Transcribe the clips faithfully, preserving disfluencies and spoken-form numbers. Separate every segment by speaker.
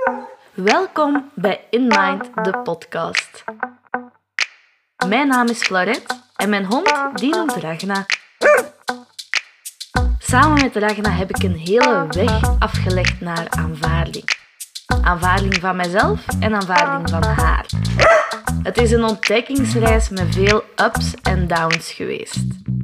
Speaker 1: Welkom bij In Mind, de podcast. Mijn naam is Florette en mijn hond die noemt Ragna. Samen met Ragna heb ik een hele weg afgelegd naar aanvaarding. Aanvaarding van mijzelf en aanvaarding van haar. Het is een ontdekkingsreis met veel ups en downs geweest.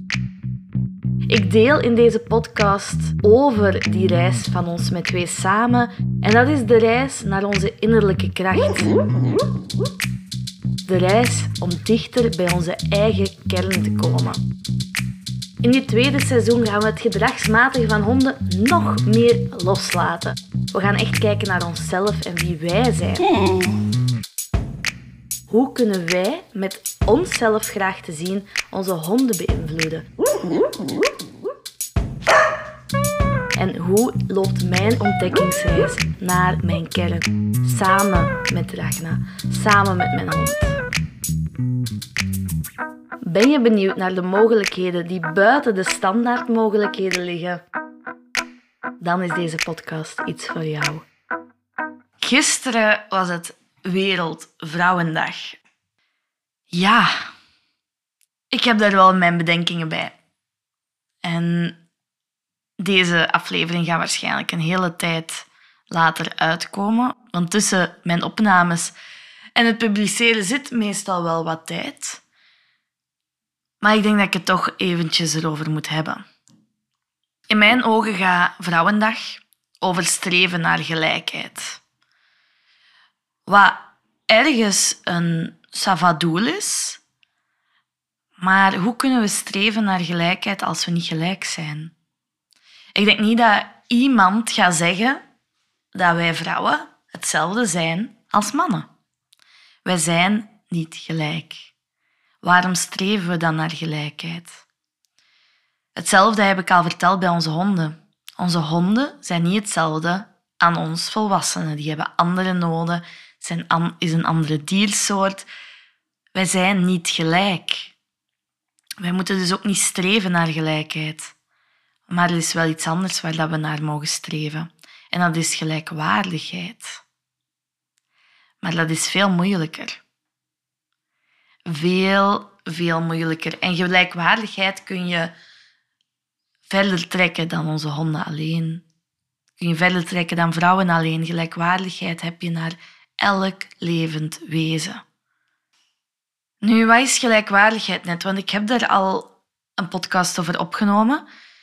Speaker 1: Ik deel in deze podcast over die reis van ons met twee samen en dat is de reis naar onze innerlijke kracht. De reis om dichter bij onze eigen kern te komen. In dit tweede seizoen gaan we het gedragsmatige van honden nog meer loslaten. We gaan echt kijken naar onszelf en wie wij zijn. Hoe kunnen wij met onszelf graag te zien onze honden beïnvloeden? En hoe loopt mijn ontdekkingsreis naar mijn kern? Samen met Ragna, samen met mijn hond. Ben je benieuwd naar de mogelijkheden die buiten de standaardmogelijkheden liggen? Dan is deze podcast iets voor jou. Gisteren was het Wereldvrouwendag. Ja, ik heb daar wel mijn bedenkingen bij. En deze aflevering gaat waarschijnlijk een hele tijd later uitkomen. Want tussen mijn opnames en het publiceren zit meestal wel wat tijd. Maar ik denk dat ik het toch eventjes erover moet hebben. In mijn ogen gaat Vrouwendag over streven naar gelijkheid. Wat ergens een ça va doel is. Maar hoe kunnen we streven naar gelijkheid als we niet gelijk zijn? Ik denk niet dat iemand gaat zeggen dat wij vrouwen hetzelfde zijn als mannen. Wij zijn niet gelijk. Waarom streven we dan naar gelijkheid? Hetzelfde heb ik al verteld bij onze honden. Onze honden zijn niet hetzelfde aan ons volwassenen. Die hebben andere noden, zijn an- is een andere diersoort. Wij zijn niet gelijk. Wij moeten dus ook niet streven naar gelijkheid. Maar er is wel iets anders waar we naar mogen streven. En dat is gelijkwaardigheid. Maar dat is veel moeilijker. Veel, veel moeilijker. En gelijkwaardigheid kun je verder trekken dan onze honden alleen. Kun je verder trekken dan vrouwen alleen. Gelijkwaardigheid heb je naar elk levend wezen. Nu, wat is gelijkwaardigheid net? Want ik heb daar al een podcast over opgenomen.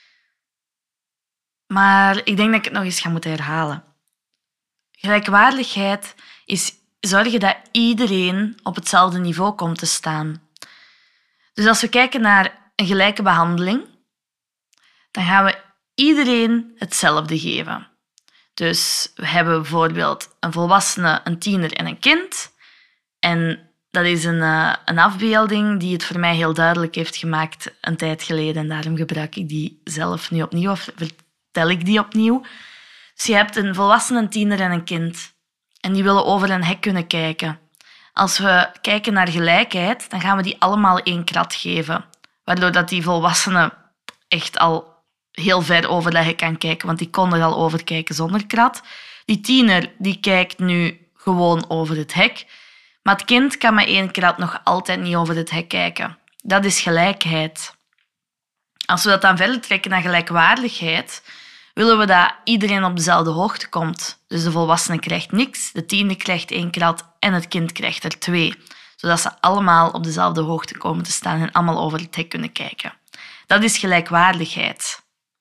Speaker 1: Maar ik denk dat ik het nog eens ga moeten herhalen. Gelijkwaardigheid is zorgen dat iedereen op hetzelfde niveau komt te staan. Dus als we kijken naar een gelijke behandeling, dan gaan we iedereen hetzelfde geven. Dus we hebben bijvoorbeeld een volwassene, een tiener en een kind. En dat is een, uh, een afbeelding die het voor mij heel duidelijk heeft gemaakt een tijd geleden. En daarom gebruik ik die zelf nu opnieuw, of vertel ik die opnieuw. Dus je hebt een volwassene, een tiener en een kind. En die willen over een hek kunnen kijken. Als we kijken naar gelijkheid, dan gaan we die allemaal één krat geven. Waardoor dat die volwassene echt al heel ver over dat hek kan kijken, want die kon er al over kijken zonder krat. Die tiener die kijkt nu gewoon over het hek. Maar het kind kan met één krat nog altijd niet over het hek kijken. Dat is gelijkheid. Als we dat dan verder trekken naar gelijkwaardigheid, willen we dat iedereen op dezelfde hoogte komt. Dus de volwassene krijgt niks, de tiener krijgt één krat en het kind krijgt er twee. Zodat ze allemaal op dezelfde hoogte komen te staan en allemaal over het hek kunnen kijken. Dat is gelijkwaardigheid.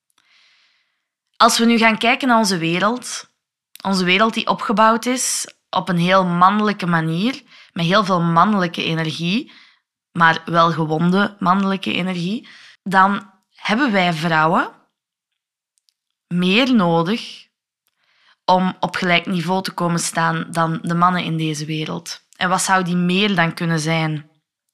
Speaker 1: Als we nu gaan kijken naar onze wereld, onze wereld die opgebouwd is op een heel mannelijke manier, met heel veel mannelijke energie, maar wel gewonde mannelijke energie, dan hebben wij vrouwen meer nodig om op gelijk niveau te komen staan dan de mannen in deze wereld. En wat zou die meer dan kunnen zijn?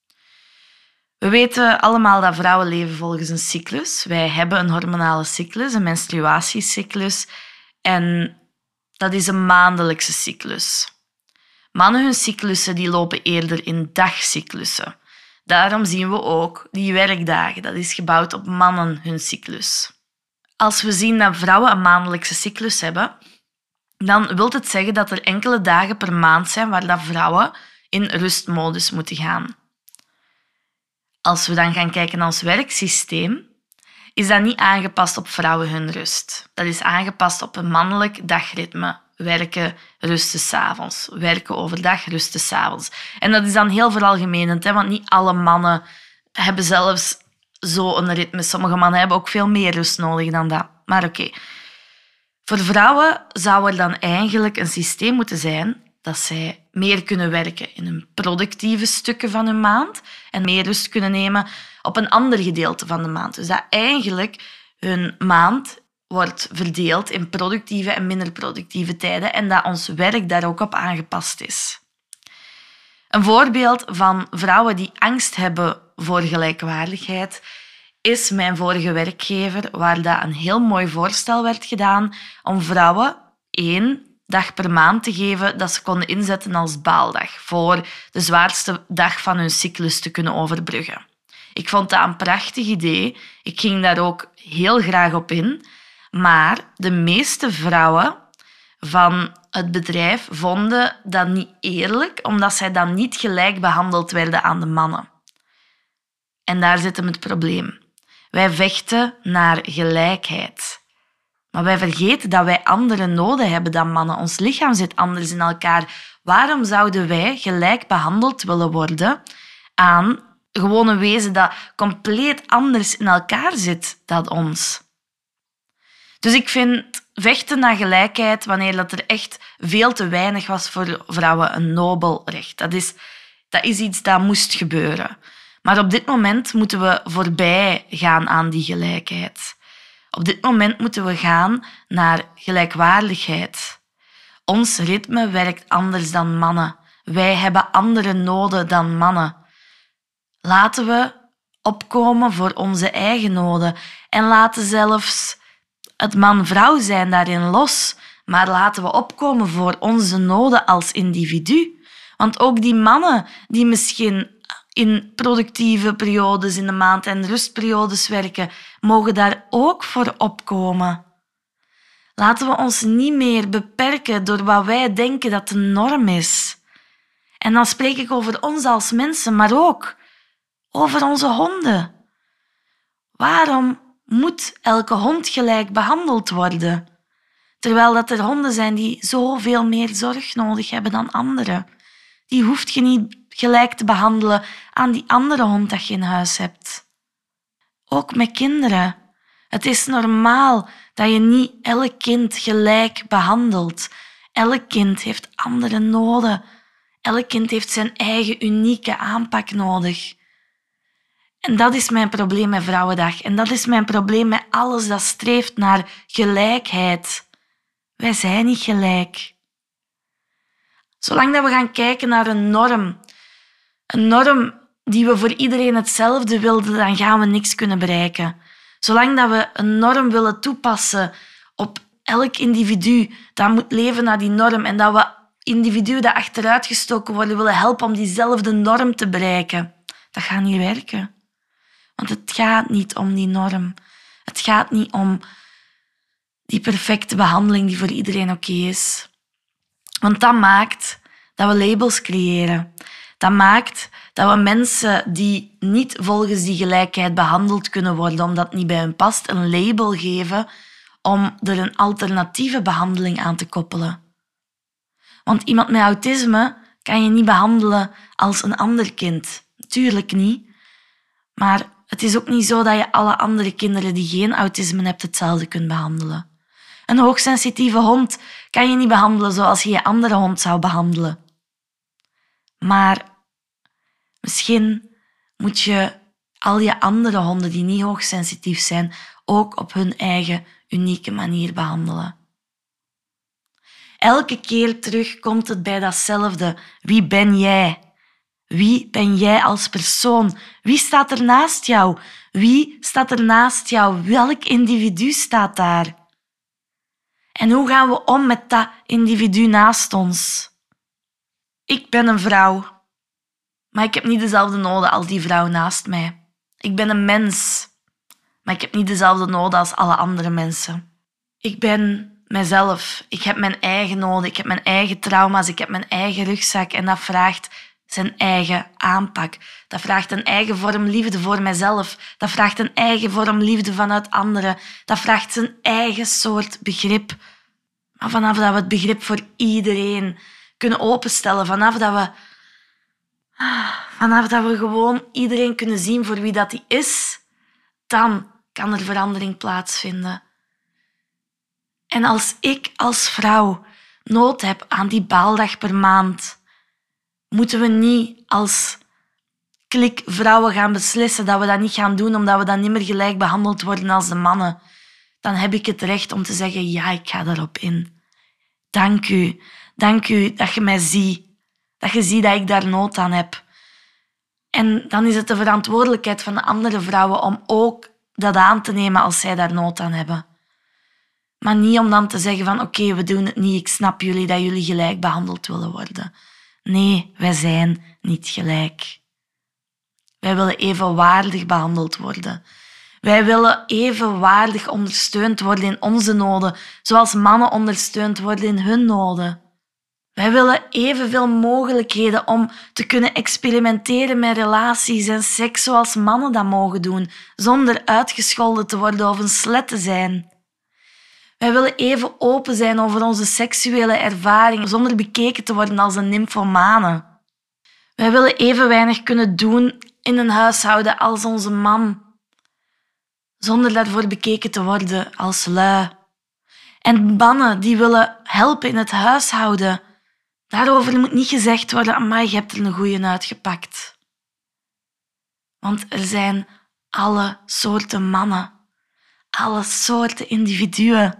Speaker 1: We weten allemaal dat vrouwen leven volgens een cyclus. Wij hebben een hormonale cyclus, een menstruatiecyclus. En dat is een maandelijkse cyclus. Mannen hun cyclussen die lopen eerder in dagcyclussen. Daarom zien we ook die werkdagen. Dat is gebouwd op mannen hun cyclus. Als we zien dat vrouwen een maandelijkse cyclus hebben, dan wil het zeggen dat er enkele dagen per maand zijn waar dat vrouwen in rustmodus moeten gaan. Als we dan gaan kijken naar ons werksysteem, is dat niet aangepast op vrouwen hun rust. Dat is aangepast op een mannelijk dagritme. Werken, rusten 's avonds. Werken overdag, rusten 's avonds. En dat is dan heel veralgemenend, hè, want niet alle mannen hebben zelfs zo'n ritme. Sommige mannen hebben ook veel meer rust nodig dan dat. Maar oké. Okay. Voor vrouwen zou er dan eigenlijk een systeem moeten zijn dat zij meer kunnen werken in hun productieve stukken van hun maand en meer rust kunnen nemen op een ander gedeelte van de maand. Dus dat eigenlijk hun maand wordt verdeeld in productieve en minder productieve tijden en dat ons werk daar ook op aangepast is. Een voorbeeld van vrouwen die angst hebben voor gelijkwaardigheid is mijn vorige werkgever, waar dat een heel mooi voorstel werd gedaan om vrouwen één dag per maand te geven dat ze konden inzetten als baaldag voor de zwaarste dag van hun cyclus te kunnen overbruggen. Ik vond dat een prachtig idee. Ik ging daar ook heel graag op in. Maar de meeste vrouwen van het bedrijf vonden dat niet eerlijk, omdat zij dan niet gelijk behandeld werden aan de mannen. En daar zit hem het probleem. Wij vechten naar gelijkheid. Maar wij vergeten dat wij andere noden hebben dan mannen. Ons lichaam zit anders in elkaar. Waarom zouden wij gelijk behandeld willen worden aan gewoon een wezen dat compleet anders in elkaar zit dan ons? Dus ik vind vechten naar gelijkheid, wanneer dat er echt veel te weinig was voor vrouwen, een nobel recht. Dat is, dat is iets dat moest gebeuren. Maar op dit moment moeten we voorbij gaan aan die gelijkheid. Op dit moment moeten we gaan naar gelijkwaardigheid. Ons ritme werkt anders dan mannen. Wij hebben andere noden dan mannen. Laten we opkomen voor onze eigen noden en laten zelfs het man-vrouw zijn daarin los, maar laten we opkomen voor onze noden als individu. Want ook die mannen die misschien in productieve periodes in de maand en rustperiodes werken, mogen daar ook voor opkomen. Laten we ons niet meer beperken door wat wij denken dat de norm is. En dan spreek ik over ons als mensen, maar ook over onze honden. Waarom moet elke hond gelijk behandeld worden? Terwijl dat er honden zijn die zoveel meer zorg nodig hebben dan anderen. Die hoeft je niet gelijk te behandelen aan die andere hond dat je in huis hebt. Ook met kinderen. Het is normaal dat je niet elk kind gelijk behandelt. Elk kind heeft andere noden. Elk kind heeft zijn eigen unieke aanpak nodig. En dat is mijn probleem met Vrouwendag. En dat is mijn probleem met alles dat streeft naar gelijkheid. Wij zijn niet gelijk. Zolang dat we gaan kijken naar een norm, een norm die we voor iedereen hetzelfde wilden, dan gaan we niks kunnen bereiken. Zolang dat we een norm willen toepassen op elk individu dat moet leven naar die norm en dat we individuen die achteruitgestoken worden willen helpen om diezelfde norm te bereiken, dat gaat niet werken. Want het gaat niet om die norm. Het gaat niet om die perfecte behandeling die voor iedereen oké is. Want dat maakt dat we labels creëren. Dat maakt dat we mensen die niet volgens die gelijkheid behandeld kunnen worden omdat het niet bij hun past, een label geven om er een alternatieve behandeling aan te koppelen. Want iemand met autisme kan je niet behandelen als een ander kind. Tuurlijk niet. Maar het is ook niet zo dat je alle andere kinderen die geen autisme hebben hetzelfde kunt behandelen. Een hoogsensitieve hond kan je niet behandelen zoals je je andere hond zou behandelen. Maar misschien moet je al je andere honden die niet hoogsensitief zijn ook op hun eigen unieke manier behandelen. Elke keer terug komt het bij datzelfde. Wie ben jij? Wie ben jij als persoon? Wie staat er naast jou? Wie staat er naast jou? Welk individu staat daar? En hoe gaan we om met dat individu naast ons? Ik ben een vrouw, maar ik heb niet dezelfde noden als die vrouw naast mij. Ik ben een mens, maar ik heb niet dezelfde noden als alle andere mensen. Ik ben mijzelf. Ik heb mijn eigen noden, ik heb mijn eigen trauma's, ik heb mijn eigen rugzak. En dat vraagt zijn eigen aanpak. Dat vraagt een eigen vorm liefde voor mijzelf. Dat vraagt een eigen vorm liefde vanuit anderen. Dat vraagt zijn eigen soort begrip. Maar vanaf dat we het begrip voor iedereen kunnen openstellen, vanaf dat we, vanaf dat we gewoon iedereen kunnen zien voor wie dat die is, dan kan er verandering plaatsvinden. En als ik als vrouw nood heb aan die baaldag per maand, moeten we niet als klik vrouwen gaan beslissen dat we dat niet gaan doen omdat we dan niet meer gelijk behandeld worden als de mannen. Dan heb ik het recht om te zeggen, ja, ik ga daarop in. Dank u. Dank u dat je mij ziet. Dat je ziet dat ik daar nood aan heb. En dan is het de verantwoordelijkheid van de andere vrouwen om ook dat aan te nemen als zij daar nood aan hebben. Maar niet om dan te zeggen van oké, okay, we doen het niet, ik snap jullie dat jullie gelijk behandeld willen worden. Nee, wij zijn niet gelijk. Wij willen evenwaardig behandeld worden. Wij willen evenwaardig ondersteund worden in onze noden, zoals mannen ondersteund worden in hun noden. Wij willen evenveel mogelijkheden om te kunnen experimenteren met relaties en seks zoals mannen dat mogen doen, zonder uitgescholden te worden of een slet te zijn. Wij willen even open zijn over onze seksuele ervaring, zonder bekeken te worden als een nymphomane. Wij willen even weinig kunnen doen in een huishouden als onze man, zonder daarvoor bekeken te worden als lui. En mannen die willen helpen in het huishouden, daarover moet niet gezegd worden, amai, je hebt er een goeie uitgepakt. Want er zijn alle soorten mannen, alle soorten individuen.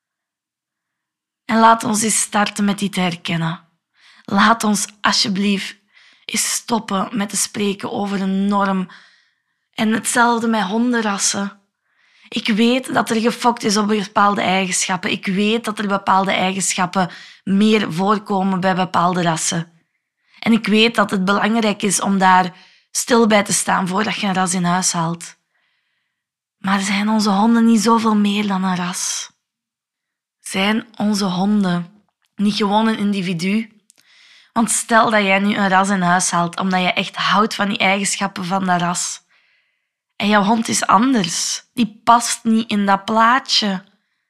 Speaker 1: En laat ons eens starten met die te herkennen. Laat ons alsjeblieft eens stoppen met te spreken over een norm. En hetzelfde met hondenrassen. Ik weet dat er gefokt is op bepaalde eigenschappen. Ik weet dat er bepaalde eigenschappen meer voorkomen bij bepaalde rassen. En ik weet dat het belangrijk is om daar stil bij te staan voordat je een ras in huis haalt. Maar zijn onze honden niet zoveel meer dan een ras? Zijn onze honden niet gewoon een individu? Want stel dat jij nu een ras in huis haalt omdat je echt houdt van die eigenschappen van dat ras. En jouw hond is anders. Die past niet in dat plaatje.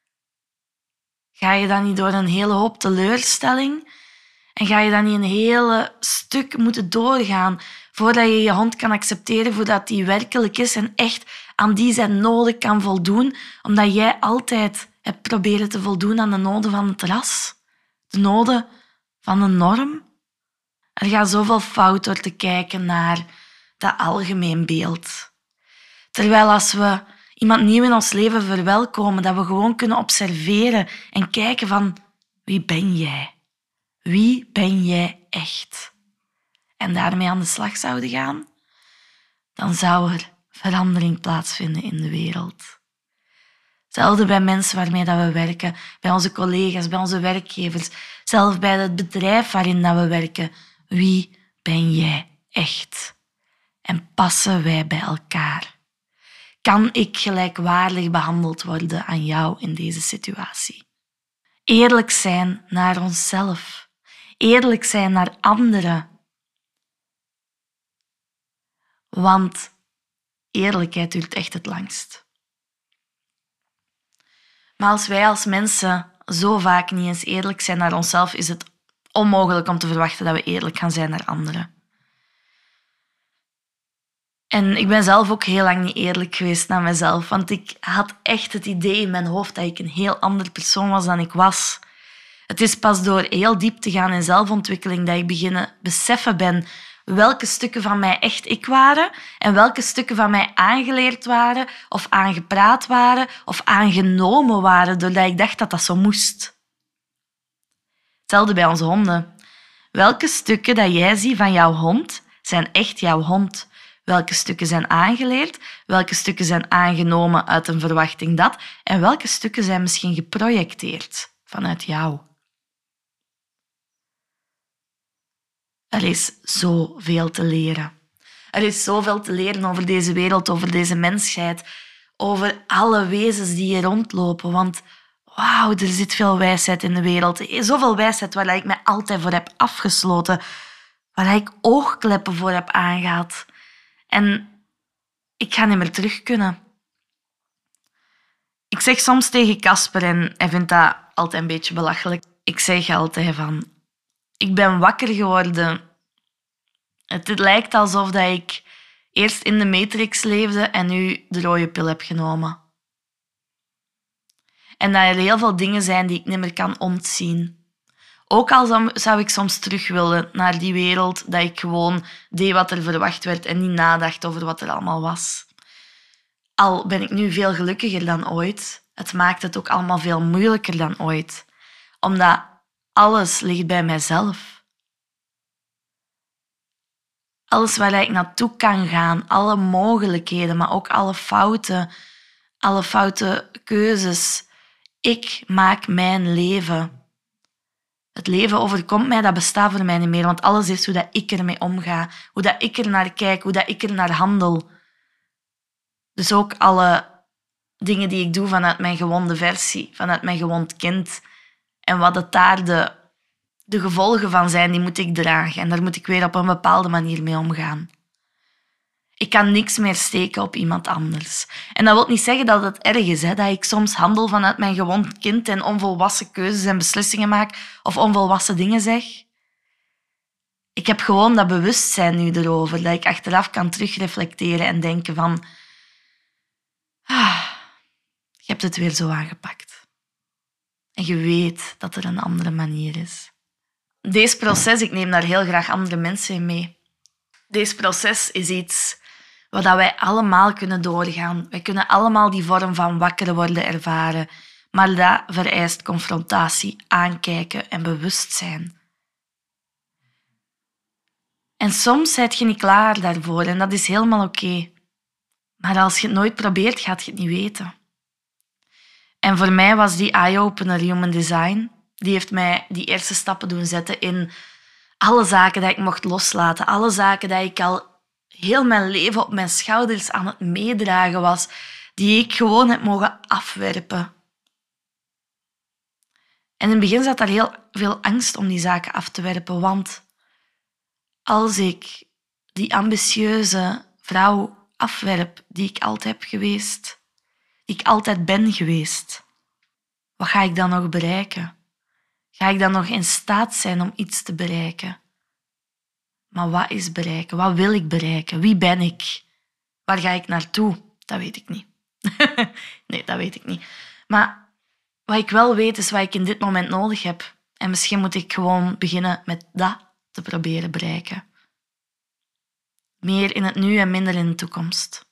Speaker 1: Ga je dan niet door een hele hoop teleurstelling? En ga je dan niet een hele stuk moeten doorgaan voordat je je hond kan accepteren voor dat die werkelijk is en echt aan die zijn noden kan voldoen, omdat jij altijd hebt proberen te voldoen aan de noden van het ras? De noden van de norm? Er gaat zoveel fout door te kijken naar dat algemeen beeld. Terwijl als we iemand nieuw in ons leven verwelkomen, dat we gewoon kunnen observeren en kijken van wie ben jij? Wie ben jij echt? En daarmee aan de slag zouden gaan, dan zou er verandering plaatsvinden in de wereld. Hetzelfde bij mensen waarmee dat we werken, bij onze collega's, bij onze werkgevers, zelfs bij het bedrijf waarin dat we werken. Wie ben jij echt? En passen wij bij elkaar? Kan ik gelijkwaardig behandeld worden aan jou in deze situatie? Eerlijk zijn naar onszelf. Eerlijk zijn naar anderen. Want eerlijkheid duurt echt het langst. Maar als wij als mensen zo vaak niet eens eerlijk zijn naar onszelf, is het onmogelijk om te verwachten dat we eerlijk gaan zijn naar anderen. En ik ben zelf ook heel lang niet eerlijk geweest naar mezelf, want ik had echt het idee in mijn hoofd dat ik een heel andere persoon was dan ik was. Het is pas door heel diep te gaan in zelfontwikkeling dat ik beginnen beseffen ben welke stukken van mij echt ik waren en welke stukken van mij aangeleerd waren of aangepraat waren of aangenomen waren doordat ik dacht dat dat zo moest. Hetzelfde bij onze honden. Welke stukken dat jij ziet van jouw hond zijn echt jouw hond? Welke stukken zijn aangeleerd? Welke stukken zijn aangenomen uit een verwachting dat? En welke stukken zijn misschien geprojecteerd vanuit jou? Er is zoveel te leren. Er is zoveel te leren over deze wereld, over deze mensheid, over alle wezens die hier rondlopen. Want wauw, er zit veel wijsheid in de wereld. Zoveel wijsheid waar ik mij altijd voor heb afgesloten. Waar ik oogkleppen voor heb aangehad. En ik ga niet meer terug kunnen. Ik zeg soms tegen Casper, en hij vindt dat altijd een beetje belachelijk. Ik zeg altijd van, ik ben wakker geworden. Het lijkt alsof dat ik eerst in de Matrix leefde en nu de rode pil heb genomen. En dat er heel veel dingen zijn die ik niet meer kan ontzien. Ook al zou ik soms terug willen naar die wereld, dat ik gewoon deed wat er verwacht werd en niet nadacht over wat er allemaal was. Al ben ik nu veel gelukkiger dan ooit, het maakt het ook allemaal veel moeilijker dan ooit. Omdat alles ligt bij mijzelf. Alles waar ik naartoe kan gaan, alle mogelijkheden, maar ook alle fouten, alle foute keuzes. Ik maak mijn leven. Het leven overkomt mij, dat bestaat voor mij niet meer, want alles is hoe dat ik ermee omga, hoe dat ik er naar kijk, hoe dat ik er naar handel. Dus ook alle dingen die ik doe vanuit mijn gewonde versie, vanuit mijn gewond kind. En wat het daar de, de gevolgen van zijn, die moet ik dragen. En daar moet ik weer op een bepaalde manier mee omgaan. Ik kan niks meer steken op iemand anders. En dat wil niet zeggen dat het erg is, hè, dat ik soms handel vanuit mijn gewond kind en onvolwassen keuzes en beslissingen maak of onvolwassen dingen zeg. Ik heb gewoon dat bewustzijn nu erover, dat ik achteraf kan terugreflecteren en denken van... Ah, je hebt het weer zo aangepakt. En je weet dat er een andere manier is. Deze proces, ik neem daar heel graag andere mensen in mee. Deze proces is iets wat wij allemaal kunnen doorgaan. Wij kunnen allemaal die vorm van wakker worden ervaren. Maar dat vereist confrontatie, aankijken en bewustzijn. En soms ben je niet klaar daarvoor en dat is helemaal oké. Maar als je het nooit probeert, gaat je het niet weten. En voor mij was die eye-opener Human Design. Die heeft mij die eerste stappen doen zetten in alle zaken die ik mocht loslaten. Alle zaken die ik al heel mijn leven op mijn schouders aan het meedragen was. Die ik gewoon heb mogen afwerpen. En in het begin zat daar heel veel angst om die zaken af te werpen. Want als ik die ambitieuze vrouw afwerp die ik altijd heb geweest, die ik altijd ben geweest, wat ga ik dan nog bereiken? Ga ik dan nog in staat zijn om iets te bereiken? Maar wat is bereiken? Wat wil ik bereiken? Wie ben ik? Waar ga ik naartoe? Dat weet ik niet. Nee, dat weet ik niet. Maar wat ik wel weet, is wat ik in dit moment nodig heb. En misschien moet ik gewoon beginnen met dat te proberen bereiken. Meer in het nu en minder in de toekomst.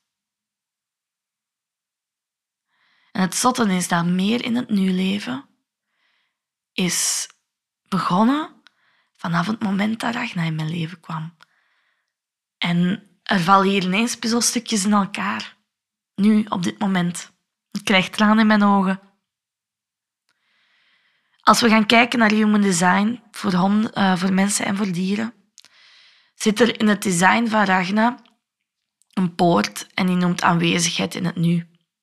Speaker 1: En het zotte is dat meer in het nu leven is begonnen vanaf het moment dat Ragna in mijn leven kwam. En er vallen hier ineens puzzelstukjes in elkaar. Nu, op dit moment. Ik krijg tranen in mijn ogen. Als we gaan kijken naar Human Design voor, honden, uh, voor mensen en voor dieren, zit er in het design van Ragna een poort en die noemt aanwezigheid in het nu.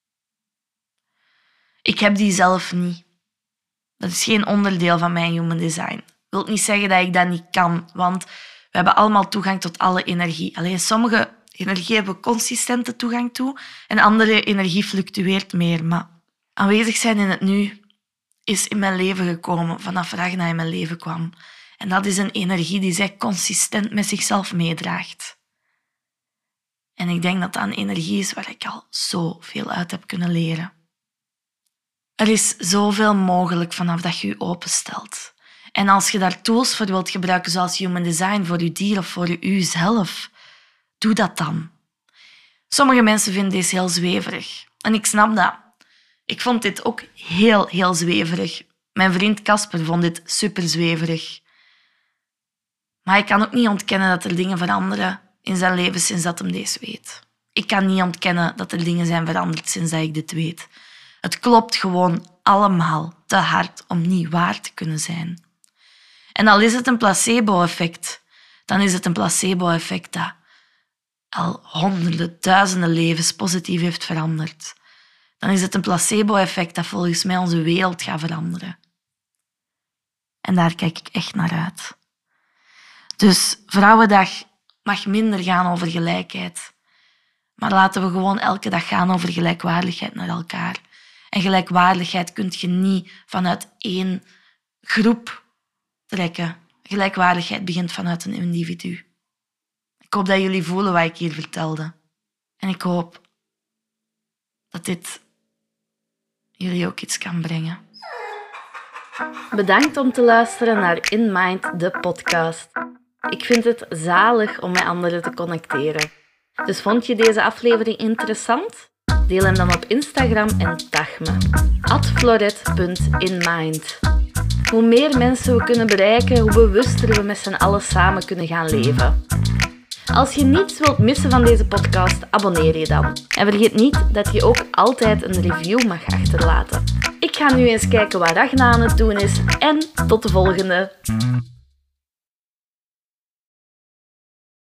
Speaker 1: Ik heb die zelf niet. Dat is geen onderdeel van mijn Human Design. Dat wil niet zeggen dat ik dat niet kan, want we hebben allemaal toegang tot alle energie. Alleen sommige energie hebben we consistente toegang toe en andere energie fluctueert meer. Maar aanwezig zijn in het nu is in mijn leven gekomen vanaf Ragna in mijn leven kwam. En dat is een energie die zij consistent met zichzelf meedraagt. En ik denk dat dat een energie is waar ik al zoveel uit heb kunnen leren. Er is zoveel mogelijk vanaf dat je je openstelt. En als je daar tools voor wilt gebruiken, zoals Human Design, voor je dier of voor jezelf, doe dat dan. Sommige mensen vinden deze heel zweverig. En ik snap dat. Ik vond dit ook heel, heel zweverig. Mijn vriend Casper vond dit super zweverig. Maar ik kan ook niet ontkennen dat er dingen veranderen in zijn leven sinds dat hij deze weet. Ik kan niet ontkennen dat er dingen zijn veranderd sinds dat ik dit weet. Het klopt gewoon allemaal te hard om niet waar te kunnen zijn. En al is het een placebo-effect, dan is het een placebo-effect dat al honderden, duizenden levens positief heeft veranderd. dan is het een placebo-effect dat volgens mij onze wereld gaat veranderen. En daar kijk ik echt naar uit. Dus Vrouwendag mag minder gaan over gelijkheid. Maar laten we gewoon elke dag gaan over gelijkwaardigheid naar elkaar. En gelijkwaardigheid kun je niet vanuit één groep trekken. Gelijkwaardigheid begint vanuit een individu. Ik hoop dat jullie voelen wat ik hier vertelde. En ik hoop dat dit jullie ook iets kan brengen. Bedankt om te luisteren naar In Mind, de podcast. Ik vind het zalig om met anderen te connecteren. Dus vond je deze aflevering interessant? Deel hem dan op Instagram en tag me. at floret punt inmind. Hoe meer mensen we kunnen bereiken, hoe bewuster we met z'n allen samen kunnen gaan leven. Als je niets wilt missen van deze podcast, abonneer je dan. En vergeet niet dat je ook altijd een review mag achterlaten. Ik ga nu eens kijken wat Ragna aan het doen is en tot de volgende!